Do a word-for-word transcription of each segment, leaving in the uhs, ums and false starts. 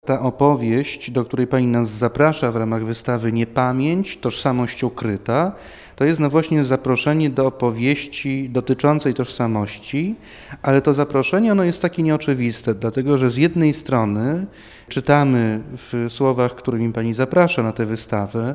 Ta opowieść, do której Pani nas zaprasza w ramach wystawy Niepamięć, tożsamość ukryta, to jest no właśnie zaproszenie do opowieści dotyczącej tożsamości, ale to zaproszenie ono jest takie nieoczywiste, dlatego że z jednej strony czytamy w słowach, którymi Pani zaprasza na tę wystawę,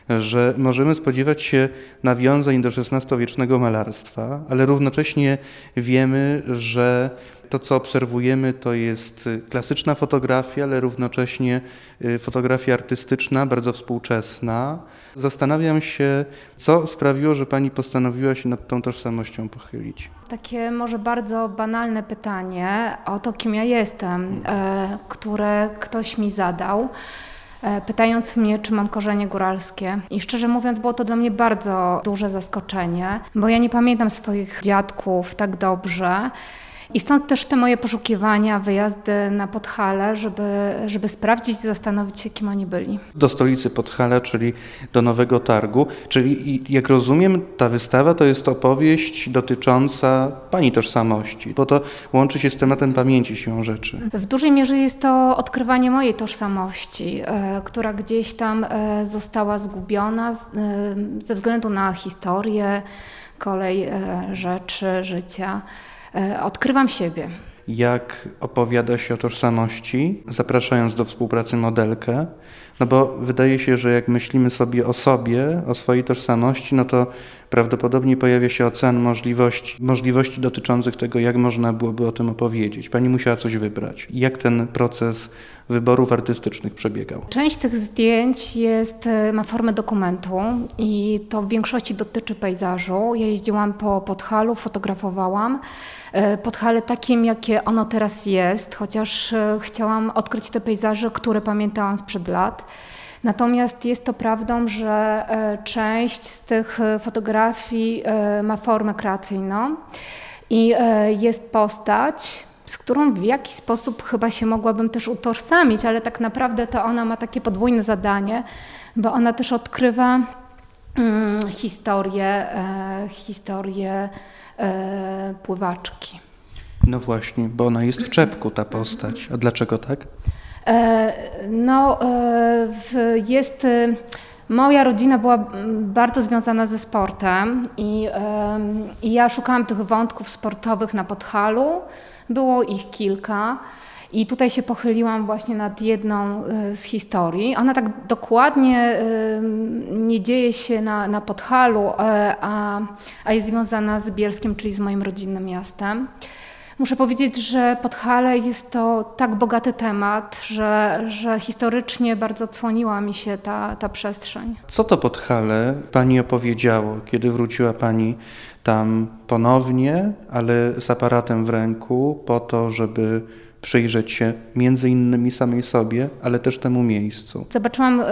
że możemy spodziewać się nawiązań do szesnastowiecznego malarstwa, ale równocześnie wiemy, że to, co obserwujemy, to jest klasyczna fotografia, ale równocześnie fotografia artystyczna, bardzo współczesna. Zastanawiam się, co sprawiło, że Pani postanowiła się nad tą tożsamością pochylić. Takie może bardzo banalne pytanie o to, kim ja jestem, e, które ktoś mi zadał, e, pytając mnie, czy mam korzenie góralskie. I szczerze mówiąc, było to dla mnie bardzo duże zaskoczenie, bo ja nie pamiętam swoich dziadków tak dobrze. I stąd też te moje poszukiwania, wyjazdy na Podhale, żeby, żeby sprawdzić i zastanowić się, kim oni byli. Do stolicy Podhala, czyli do Nowego Targu. Czyli jak rozumiem, ta wystawa to jest opowieść dotycząca Pani tożsamości, bo to łączy się z tematem pamięci siłą rzeczy. W dużej mierze jest to odkrywanie mojej tożsamości, e, która gdzieś tam e, została zgubiona z, e, ze względu na historię, kolej e, rzeczy, życia. Odkrywam siebie. Jak opowiada się o tożsamości, zapraszając do współpracy modelkę, no bo wydaje się, że jak myślimy sobie o sobie, o swojej tożsamości, no to prawdopodobnie pojawia się ocean możliwości, możliwości dotyczących tego, jak można byłoby o tym opowiedzieć. Pani musiała coś wybrać. Jak ten proces wyborów artystycznych przebiegał? Część tych zdjęć jest, ma formę dokumentu i to w większości dotyczy pejzażu. Ja jeździłam po Podhalu, fotografowałam Podhale takim, jakie ono teraz jest, chociaż chciałam odkryć te pejzaże, które pamiętałam sprzed lat. Natomiast jest to prawdą, że część z tych fotografii ma formę kreacyjną i jest postać, z którą w jakiś sposób chyba się mogłabym też utożsamić, ale tak naprawdę to ona ma takie podwójne zadanie, bo ona też odkrywa hmm, historię, e, historię e, pływaczki. No właśnie, bo ona jest w czepku, ta postać. A dlaczego tak? E, no, e, w, jest... E, Moja rodzina była bardzo związana ze sportem i, e, i ja szukałam tych wątków sportowych na Podhalu. Było ich kilka i tutaj się pochyliłam właśnie nad jedną z historii. Ona tak dokładnie nie dzieje się na, na Podhalu, a, a jest związana z Bielskiem, czyli z moim rodzinnym miastem. Muszę powiedzieć, że Podhale jest to tak bogaty temat, że, że historycznie bardzo odsłoniła mi się ta, ta przestrzeń. Co to Podhale Pani opowiedziało, kiedy wróciła Pani tam ponownie, ale z aparatem w ręku, po to, żeby przyjrzeć się między innymi samej sobie, ale też temu miejscu? Zobaczyłam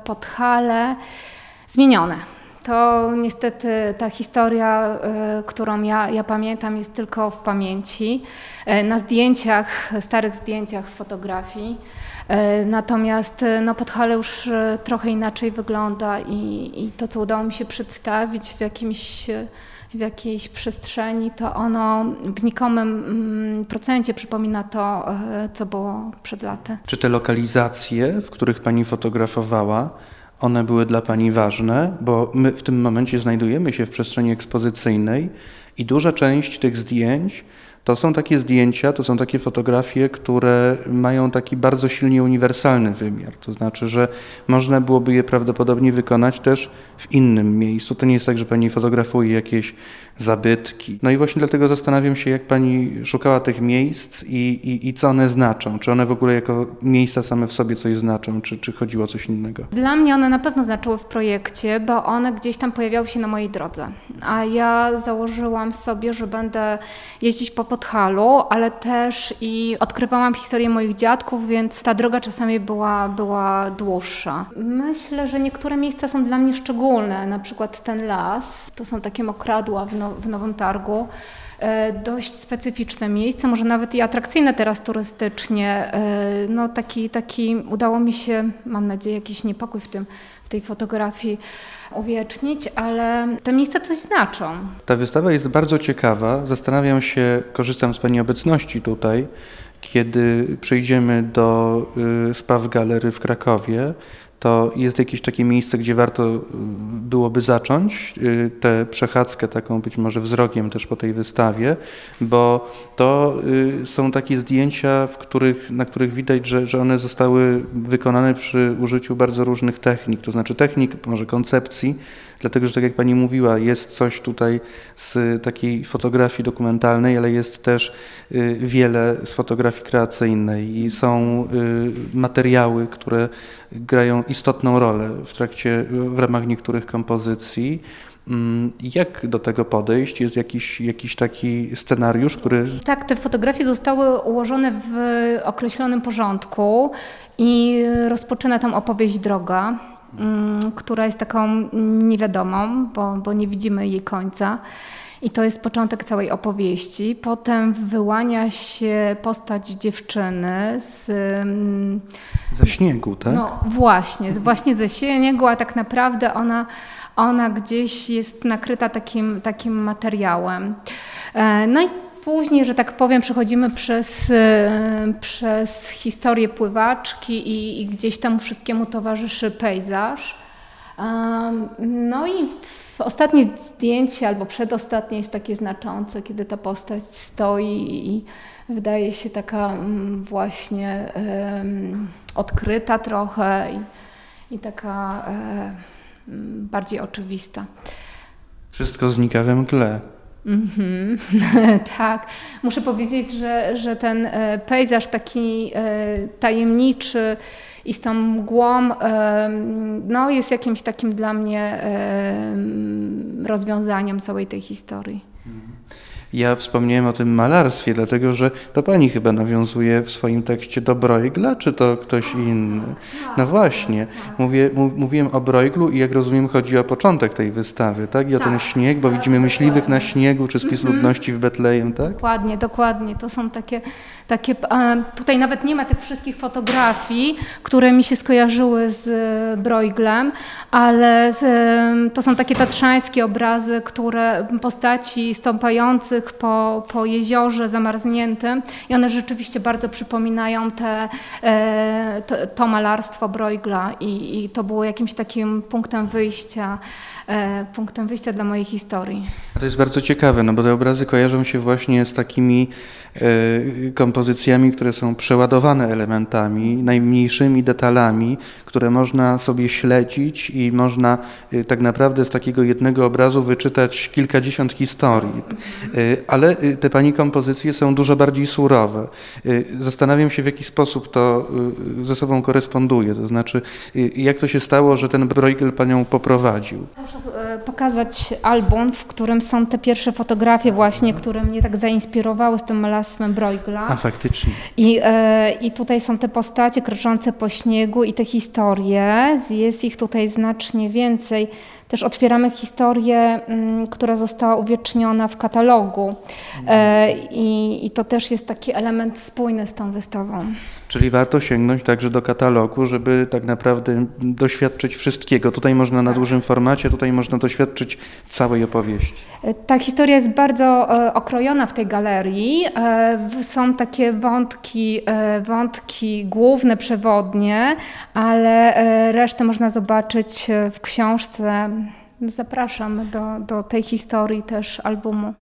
Podhale zmienione. To niestety ta historia, y, którą ja, ja pamiętam, jest tylko w pamięci, y, na zdjęciach, starych zdjęciach fotografii. Y, natomiast y, no, Podhale już y, trochę inaczej wygląda i, i to, co udało mi się przedstawić w jakimś, w jakiejś przestrzeni, to ono w znikomym mm, procencie przypomina to, y, co było przed laty. Czy te lokalizacje, w których Pani fotografowała, one były dla Pani ważne, bo my w tym momencie znajdujemy się w przestrzeni ekspozycyjnej i duża część tych zdjęć to są takie zdjęcia, to są takie fotografie, które mają taki bardzo silnie uniwersalny wymiar. To znaczy, że można byłoby je prawdopodobnie wykonać też w innym miejscu. To nie jest tak, że Pani fotografuje jakieś zabytki. No i właśnie dlatego zastanawiam się, jak Pani szukała tych miejsc i, i, i co one znaczą. Czy one w ogóle jako miejsca same w sobie coś znaczą, czy, czy chodziło o coś innego? Dla mnie one na pewno znaczyły w projekcie, bo one gdzieś tam pojawiały się na mojej drodze. A ja założyłam sobie, że będę jeździć po Podhalu, ale też i odkrywałam historię moich dziadków, więc ta droga czasami była, była dłuższa. Myślę, że niektóre miejsca są dla mnie szczególne, na przykład ten las. To są takie mokradła w, now- w Nowym Targu. E, dość specyficzne miejsce, może nawet i atrakcyjne teraz turystycznie. E, no taki, taki udało mi się, mam nadzieję, jakiś niepokój w tym, w tej fotografii uwiecznić, ale te miejsca coś znaczą. Ta wystawa jest bardzo ciekawa. Zastanawiam się, korzystam z Pani obecności tutaj, kiedy przyjdziemy do Spaw Galery w Krakowie, to jest jakieś takie miejsce, gdzie warto byłoby zacząć tę przechadzkę taką być może wzrokiem też po tej wystawie, bo to są takie zdjęcia, w których, na których widać, że, że one zostały wykonane przy użyciu bardzo różnych technik, to znaczy technik, może koncepcji, dlatego że tak jak pani mówiła, jest coś tutaj z takiej fotografii dokumentalnej, ale jest też wiele z fotografii kreacyjnej i są materiały, które grają istotną rolę w trakcie, w ramach niektórych kompozycji. Jak do tego podejść? Jest jakiś, jakiś taki scenariusz, który... Tak, te fotografie zostały ułożone w określonym porządku i rozpoczyna tam opowieść Droga, która jest taką niewiadomą, bo, bo nie widzimy jej końca. I to jest początek całej opowieści. Potem wyłania się postać dziewczyny z... Ze śniegu, tak? No właśnie, właśnie ze śniegu, a tak naprawdę ona, ona gdzieś jest nakryta takim, takim materiałem. No i później, że tak powiem, przechodzimy przez, przez historię pływaczki i, i gdzieś temu wszystkiemu towarzyszy pejzaż. No i ostatnie zdjęcie albo przedostatnie jest takie znaczące, kiedy ta postać stoi i wydaje się taka właśnie um, odkryta trochę i, i taka um, bardziej oczywista. Wszystko znika we mgle. Mm-hmm. Tak, muszę powiedzieć, że, że ten pejzaż taki tajemniczy i z tą mgłą no, jest jakimś takim dla mnie rozwiązaniem całej tej historii. Ja wspomniałem o tym malarstwie, dlatego że to pani chyba nawiązuje w swoim tekście do Bruegla, czy to ktoś inny? No właśnie, mówię, mówiłem o Brueglu i jak rozumiem chodzi o początek tej wystawy, tak? I o ten śnieg, bo widzimy myśliwych na śniegu, czy spis ludności w Betlejem, tak? Dokładnie, dokładnie. To są takie, takie tutaj nawet nie ma tych wszystkich fotografii, które mi się skojarzyły z Brueglem, ale z, to są takie tatrzańskie obrazy, które postaci stąpających po, po jeziorze zamarzniętym i one rzeczywiście bardzo przypominają te, to, to malarstwo Bruegla i, i to było jakimś takim punktem wyjścia, punktem wyjścia dla mojej historii. A to jest bardzo ciekawe, no bo te obrazy kojarzą się właśnie z takimi e, kompozycjami, które są przeładowane elementami, najmniejszymi detalami, które można sobie śledzić i można e, tak naprawdę z takiego jednego obrazu wyczytać kilkadziesiąt historii. E, ale e, te pani kompozycje są dużo bardziej surowe. E, zastanawiam się, w jaki sposób to e, ze sobą koresponduje, to znaczy e, jak to się stało, że ten Bruegel panią poprowadził. Muszę pokazać album, w którym są te pierwsze fotografie właśnie, które mnie tak zainspirowały z tym malarstwem Bruegla. A faktycznie. I, e, I tutaj są te postacie kroczące po śniegu i te historie. Jest ich tutaj znacznie więcej. Też otwieramy historię, m, która została uwieczniona w katalogu. E, i, I to też jest taki element spójny z tą wystawą. Czyli warto sięgnąć także do katalogu, żeby tak naprawdę doświadczyć wszystkiego. Tutaj można na dużym formacie, tutaj można doświadczyć całej opowieści. Ta historia jest bardzo e, okrojona w tej galerii. E, są takie wątki, e, wątki główne, przewodnie, ale e, resztę można zobaczyć w książce. Zapraszam do, do tej historii też albumu.